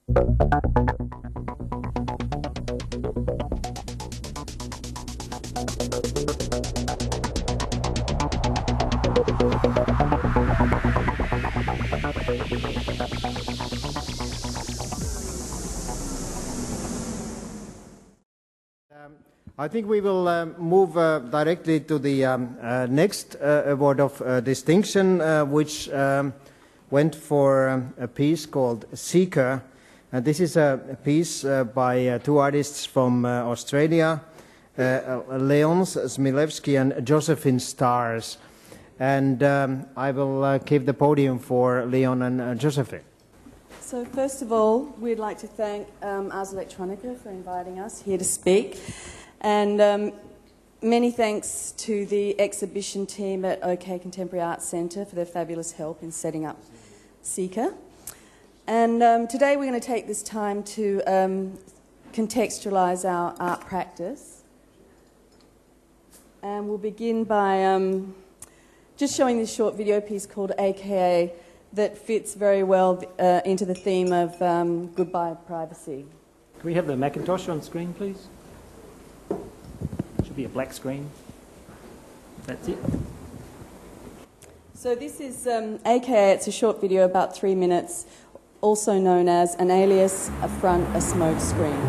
I think we will move directly to the next award of distinction, which went for a piece called Seeker. This is a piece by two artists from Australia, Leon Smilewski and Josephine Stars. And I will give the podium for Leon and Josephine. So first of all, we'd like to thank Ars Electronica for inviting us here to speak. And many thanks to the exhibition team at OK Contemporary Arts Centre for their fabulous help in setting up Seeker. And today we're going to take this time to contextualise our art practice. And we'll begin by just showing this short video piece called AKA that fits very well into the theme of goodbye privacy. Can we have the Macintosh on screen, please? Should be a black screen. That's it. So this is AKA, it's a short video about 3 minutes, also known as an alias, a front, a smoke screen.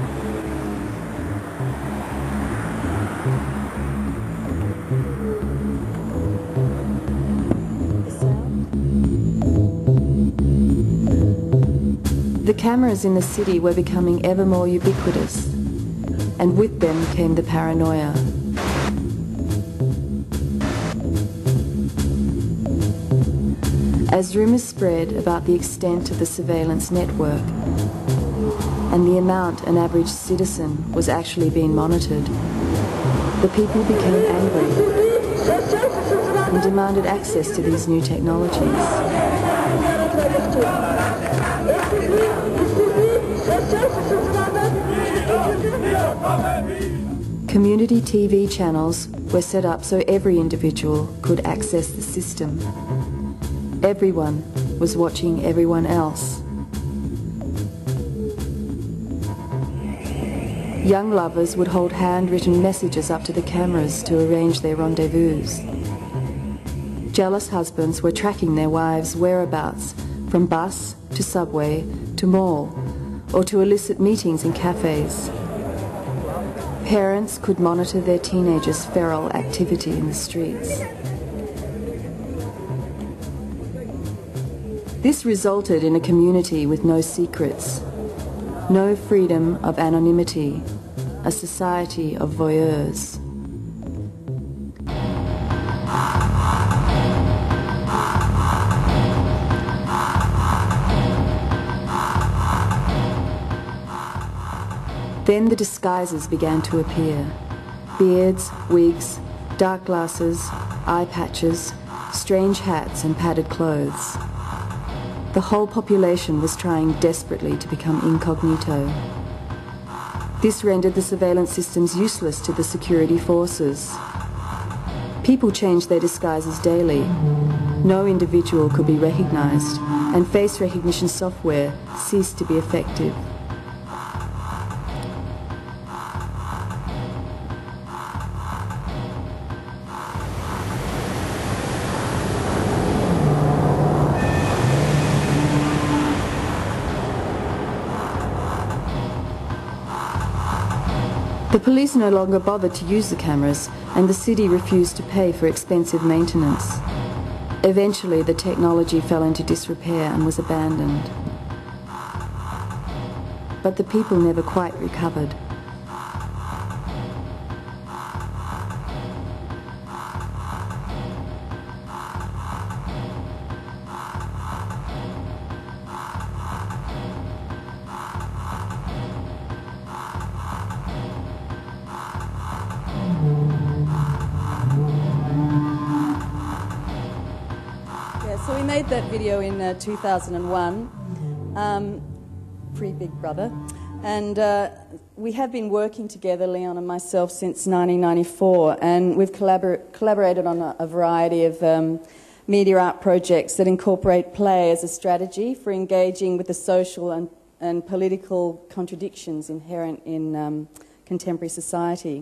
The cameras in the city were becoming ever more ubiquitous, and with them came the paranoia. As rumours spread about the extent of the surveillance network and the amount an average citizen was actually being monitored, the people became angry and demanded access to these new technologies. Community TV channels were set up so every individual could access the system. Everyone was watching everyone else. Young lovers would hold handwritten messages up to the cameras to arrange their rendezvous. Jealous husbands were tracking their wives' whereabouts from bus to subway to mall, or to illicit meetings in cafes. Parents could monitor their teenagers' feral activity in the streets. This resulted in a community with no secrets, no freedom of anonymity, a society of voyeurs. Then the disguises began to appear. Beards, wigs, dark glasses, eye patches, strange hats and padded clothes. The whole population was trying desperately to become incognito. This rendered the surveillance systems useless to the security forces. People changed their disguises daily. No individual could be recognized, and face recognition software ceased to be effective. The police no longer bothered to use the cameras, and the city refused to pay for expensive maintenance. Eventually, the technology fell into disrepair and was abandoned. But the people never quite recovered. So we made that video in 2001, pre-Big Brother, and we have been working together, Leon and myself, since 1994, and we've collaborated on a variety of media art projects that incorporate play as a strategy for engaging with the social and and political contradictions inherent in contemporary society.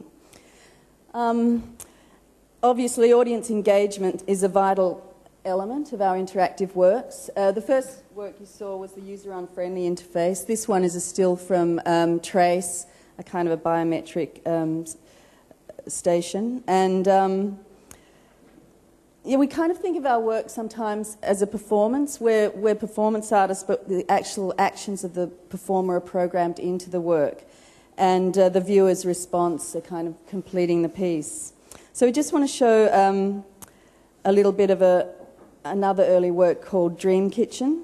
Obviously, audience engagement is a vital element of our interactive works. The first work you saw was the user-unfriendly interface. This one is a still from Trace, a kind of a biometric station. And yeah, we kind of think of our work sometimes as a performance. We're performance artists, but the actual actions of the performer are programmed into the work. And the viewer's response are kind of completing the piece. So we just want to show a little bit of another early work called Dream Kitchen.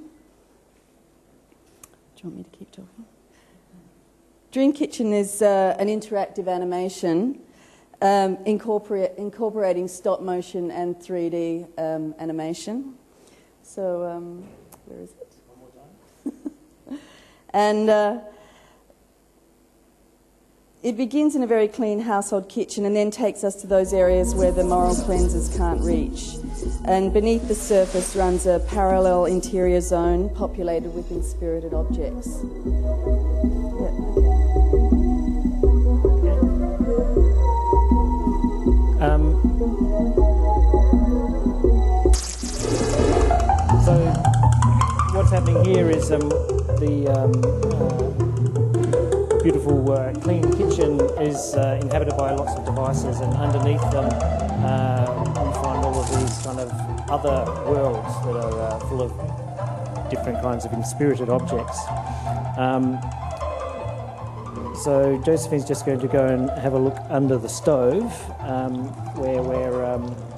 Do you want me to keep talking? Dream Kitchen is an interactive animation incorporating stop motion and 3D animation. So, where is it? One more time. And it begins in a very clean household kitchen and then takes us to those areas where the moral cleansers can't reach. And beneath the surface runs a parallel interior zone populated with inspirited objects. Yeah, So what's happening here is the beautiful clean kitchen is inhabited by lots of devices, and underneath them we find all of these kind of other worlds that are full of different kinds of inspirited objects. So Josephine's just going to go and have a look under the stove where we're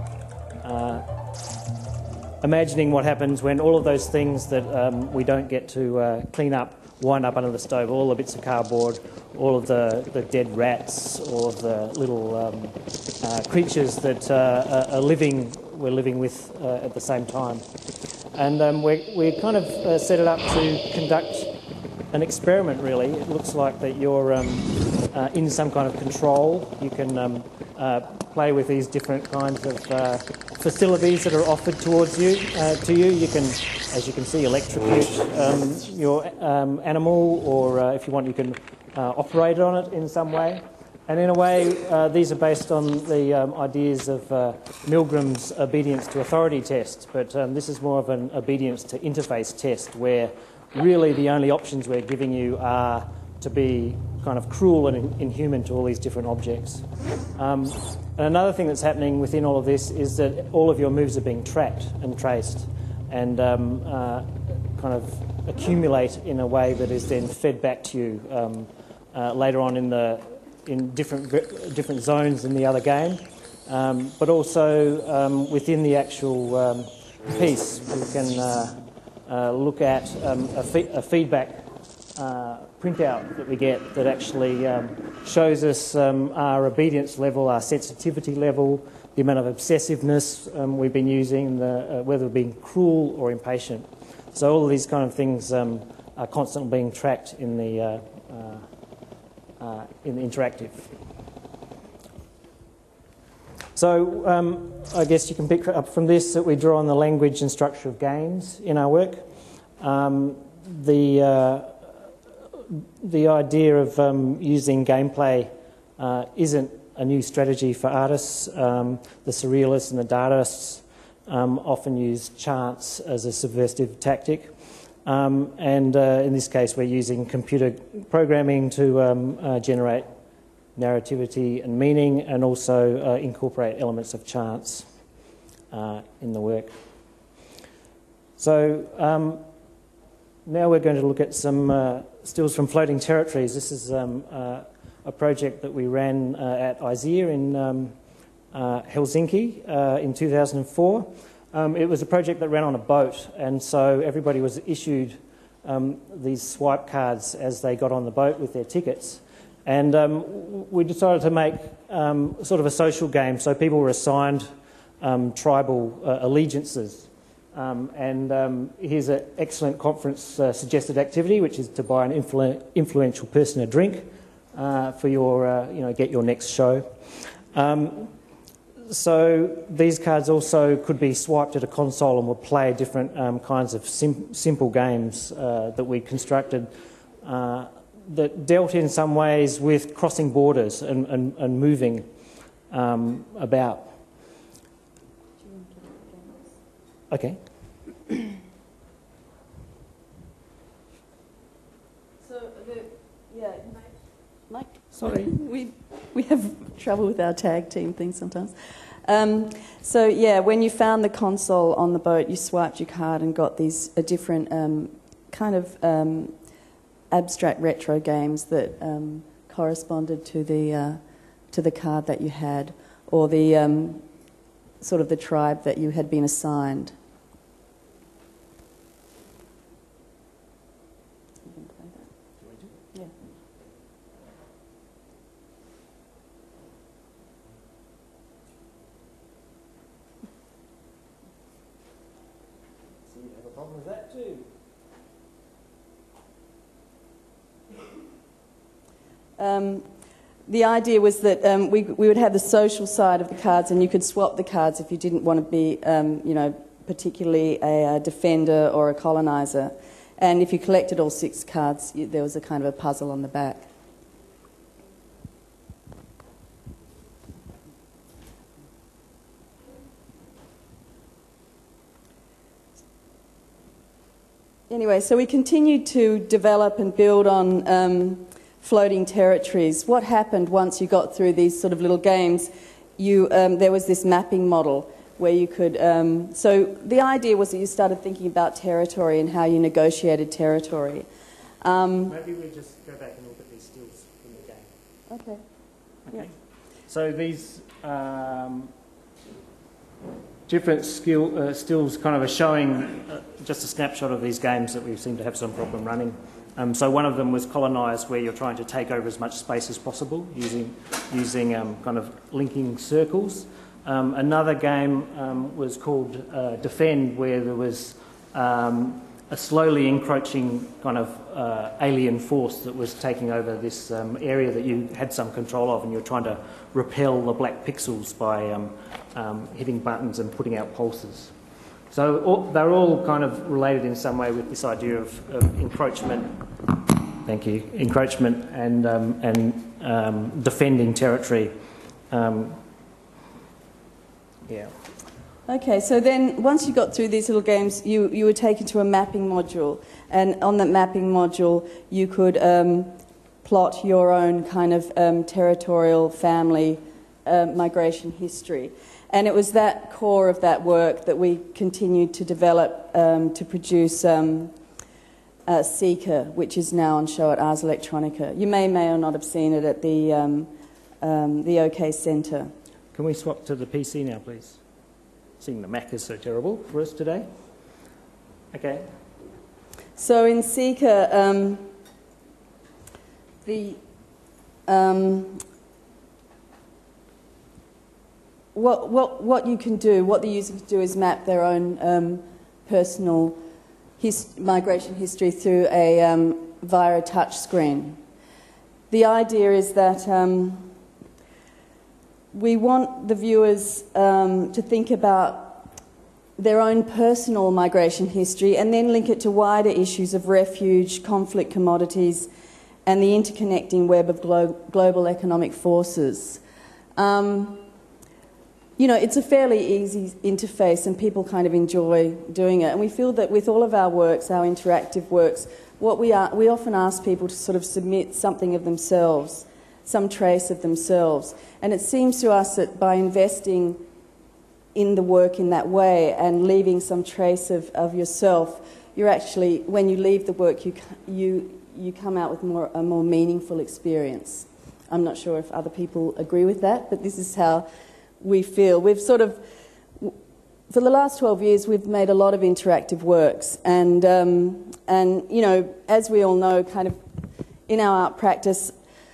imagining what happens when all of those things that we don't get to clean up wind up under the stove, all the bits of cardboard, all of the dead rats, all of the little creatures that we're living with at the same time. And we kind of set it up to conduct an experiment, really. It looks like that you're in some kind of control. You can play with these different kinds of facilities that are offered towards you. You can, as you can see, electrocute your animal, or if you want, you can operate on it in some way. And in a way, these are based on the ideas of Milgram's obedience to authority test, but this is more of an obedience to interface test, where really the only options we're giving you are to be kind of cruel and inhuman to all these different objects. And another thing that's happening within all of this is that all of your moves are being tracked and traced and kind of accumulate in a way that is then fed back to you later on in different zones in the other game, but also within the actual piece we can look at a feedback printout that we get that actually shows us our obedience level, our sensitivity level, the amount of obsessiveness we've been using, whether we're being cruel or impatient. So all of these kind of things are constantly being tracked in the interactive. So I guess you can pick up from this that we draw on the language and structure of games in our work. The idea of using gameplay isn't a new strategy for artists. The surrealists and the Dadaists often use chance as a subversive tactic. And in this case, we're using computer programming to generate narrativity and meaning, and also incorporate elements of chance in the work. So now we're going to look at some stills from Floating Territories. This is a project that we ran at IZEA in Helsinki in 2004. It was a project that ran on a boat, and so everybody was issued these swipe cards as they got on the boat with their tickets. And we decided to make sort of a social game, so people were assigned tribal allegiances. Here's an excellent conference suggested activity, which is to buy an influential person a drink for your, get your next show. So these cards also could be swiped at a console and will play different kinds of simple games that we constructed that dealt in some ways with crossing borders and moving about. Okay. So, yeah, Mike? Sorry. We have trouble with our tag team thing sometimes. So, yeah, when you found the console on the boat, you swiped your card and got these different kind of abstract retro games that corresponded to the card that you had, or the sort of the tribe that you had been assigned. Yeah. So you have a problem with that too. The idea was that we would have the social side of the cards, and you could swap the cards if you didn't want to be, particularly a defender or a coloniser. And if you collected all 6 cards, there was a kind of a puzzle on the back. Anyway, so we continued to develop and build on floating territories. What happened once you got through these sort of little games, there was this mapping model where you could... so the idea was that you started thinking about territory and how you negotiated territory. Maybe we just go back and look at these stills in the game. Okay. Okay. So these different stills kind of are showing just a snapshot of these games that we seem to have some problem running. So one of them was colonised, where you're trying to take over as much space as possible using kind of linking circles. Another game was called Defend, where there was a slowly encroaching kind of alien force that was taking over this area that you had some control of, and you're trying to repel the black pixels by hitting buttons and putting out pulses. So they're all kind of related in some way with this idea of encroachment. Thank you. Encroachment and defending territory. Yeah. Okay, so then once you got through these little games, you were taken to a mapping module, and on that mapping module you could plot your own kind of territorial family migration history. And it was that core of that work that we continued to develop to produce Seeker, which is now on show at Ars Electronica. You may or not have seen it at the OK Centre. Can we swap to the PC now, please? Seeing the Mac is so terrible for us today. Okay. So in Seeker, what you can do, what the user can do, is map their own personal migration history through via a touch screen. The idea is that we want the viewers to think about their own personal migration history and then link it to wider issues of refuge, conflict commodities, and the interconnecting web of global economic forces. You know, it's a fairly easy interface and people kind of enjoy doing it. And we feel that with all of our works, our interactive works, we often ask people to sort of submit something of themselves, some trace of themselves. And it seems to us that by investing in the work in that way and leaving some trace of yourself, you're actually, when you leave the work, you come out with a more meaningful experience. I'm not sure if other people agree with that, but this is how we feel. We've sort of, for the last 12 years, we've made a lot of interactive works, and you know, as we all know, kind of in our art practice,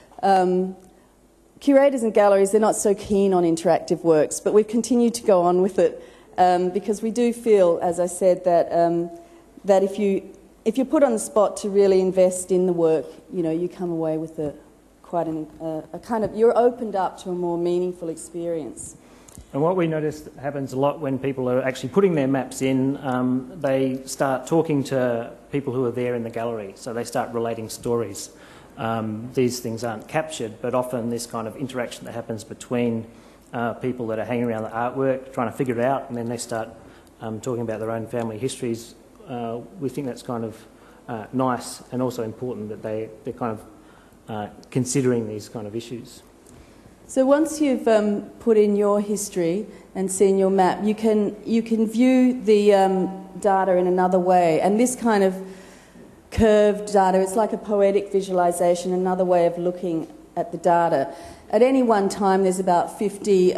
curators and galleries, they're not so keen on interactive works, but we've continued to go on with it because we do feel, as I said, that that if you're put on the spot to really invest in the work, you know, you come away with a kind of, you're opened up to a more meaningful experience. And what we notice happens a lot when people are actually putting their maps in, they start talking to people who are there in the gallery, so they start relating stories. These things aren't captured, but often this kind of interaction that happens between people that are hanging around the artwork, trying to figure it out, and then they start talking about their own family histories. We think that's kind of nice and also important that they're kind of considering these kind of issues. So once you've put in your history and seen your map, you can view the data in another way. And this kind of curved data, it's like a poetic visualisation, another way of looking at the data. At any one time, there's about 50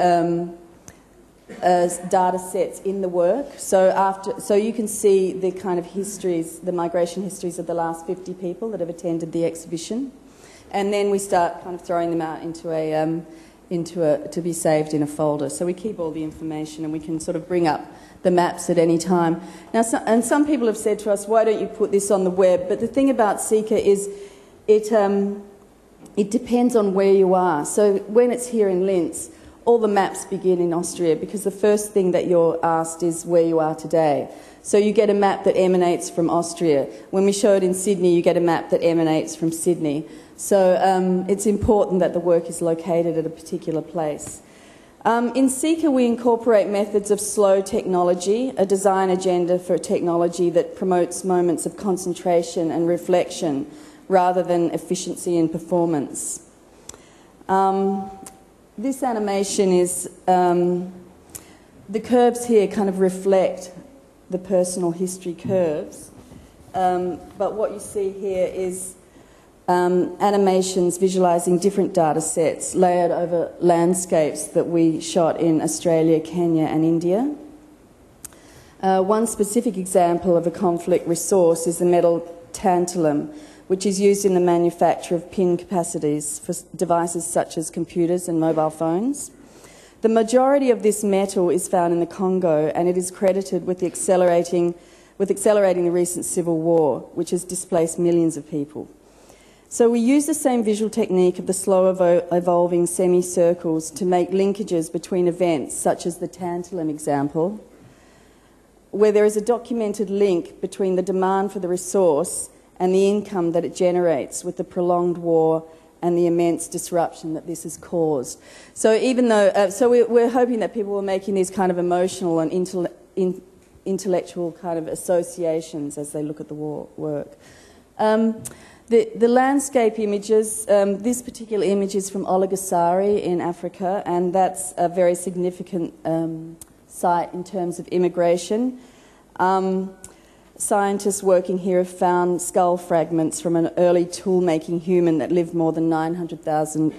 data sets in the work. So you can see the kind of histories, the migration histories of the last 50 people that have attended the exhibition. And then we start kind of throwing them out to be saved in a folder. So we keep all the information and we can sort of bring up the maps at any time. Now, some people have said to us, why don't you put this on the web? But the thing about Seeka is it depends on where you are. So when it's here in Linz, all the maps begin in Austria because the first thing that you're asked is where you are today. So you get a map that emanates from Austria. When we show it in Sydney, you get a map that emanates from Sydney. So it's important that the work is located at a particular place. In Seeka, we incorporate methods of slow technology, a design agenda for technology that promotes moments of concentration and reflection rather than efficiency and performance. This animation is, the curves here kind of reflect the personal history curves, but what you see here is animations visualising different data sets layered over landscapes that we shot in Australia, Kenya and India. One specific example of a conflict resource is the metal tantalum, which is used in the manufacture of pin capacities for devices such as computers and mobile phones. The majority of this metal is found in the Congo, and it is credited with accelerating the recent civil war, which has displaced millions of people. So we use the same visual technique of the slow evolving semicircles to make linkages between events, such as the tantalum example, where there is a documented link between the demand for the resource and the income that it generates with the prolonged war and the immense disruption that this has caused. So even though, we're hoping that people are making these kind of emotional and intellectual kind of associations as they look at the work. The landscape images, this particular image is from Oligasari in Africa, and that's a very significant site in terms of immigration. Scientists working here have found skull fragments from an early tool-making human that lived more than 900,000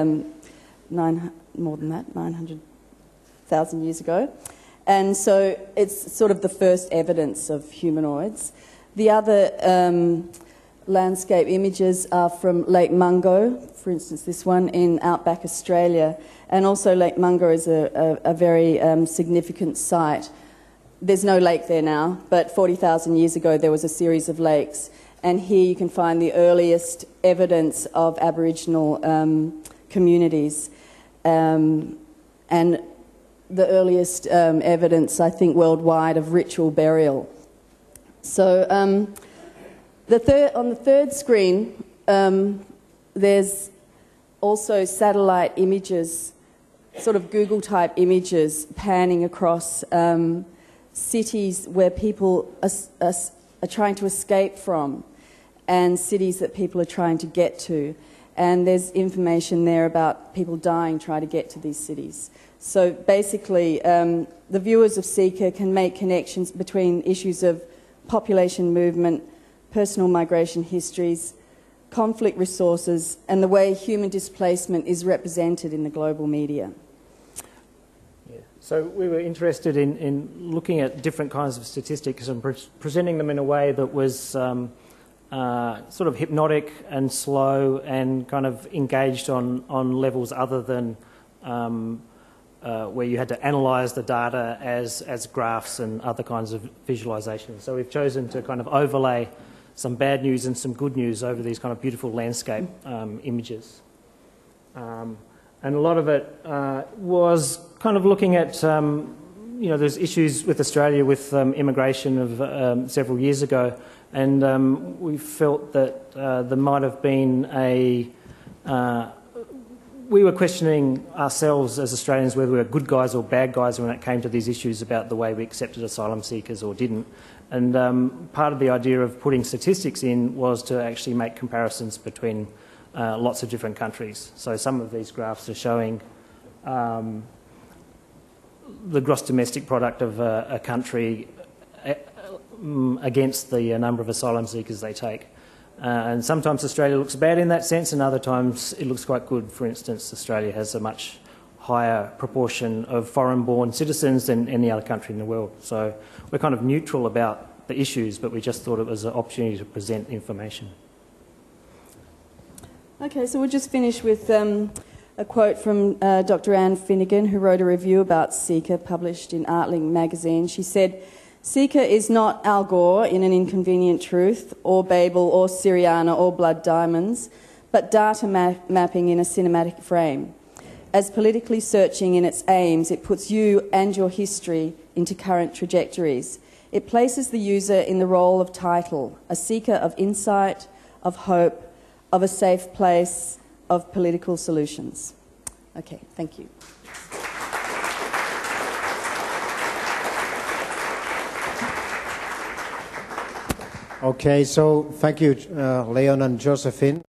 years ago. And so it's sort of the first evidence of humanoids. The other landscape images are from Lake Mungo, for instance this one in outback Australia, and also Lake Mungo is a very significant site. There's no lake there now, but 40,000 years ago there was a series of lakes, and here you can find the earliest evidence of Aboriginal communities and the earliest evidence, I think, worldwide of ritual burial. So on the third screen, there's also satellite images, sort of Google-type images panning across cities where people are trying to escape from and cities that people are trying to get to. And there's information there about people dying trying to get to these cities. So basically, the viewers of Seeka can make connections between issues of population movement, personal migration histories, conflict resources, and the way human displacement is represented in the global media. Yeah. So we were interested in looking at different kinds of statistics and presenting them in a way that was sort of hypnotic and slow and kind of engaged on levels other than where you had to analyse the data as graphs and other kinds of visualisations. So we've chosen to kind of overlay some bad news and some good news over these kind of beautiful landscape images. And a lot of it was kind of looking at, there's issues with Australia with immigration of several years ago, and we felt that there might have been we were questioning ourselves as Australians whether we were good guys or bad guys when it came to these issues about the way we accepted asylum seekers or didn't. And part of the idea of putting statistics in was to actually make comparisons between lots of different countries. So some of these graphs are showing the gross domestic product of a country against the number of asylum seekers they take. And sometimes Australia looks bad in that sense, and other times it looks quite good. For instance, Australia has a much higher proportion of foreign-born citizens than any other country in the world. So we're kind of neutral about the issues, but we just thought it was an opportunity to present information. Okay, so we'll just finish with a quote from Dr. Anne Finnegan, who wrote a review about Seeker published in Artlink magazine. She said, "Seeker is not Al Gore in An Inconvenient Truth, or Babel, or Syriana, or Blood Diamonds, but data mapping in a cinematic frame. As politically searching in its aims, it puts you and your history into current trajectories. It places the user in the role of title, a seeker of insight, of hope, of a safe place, of political solutions." Okay, thank you. Okay, so thank you, Leon and Josephine.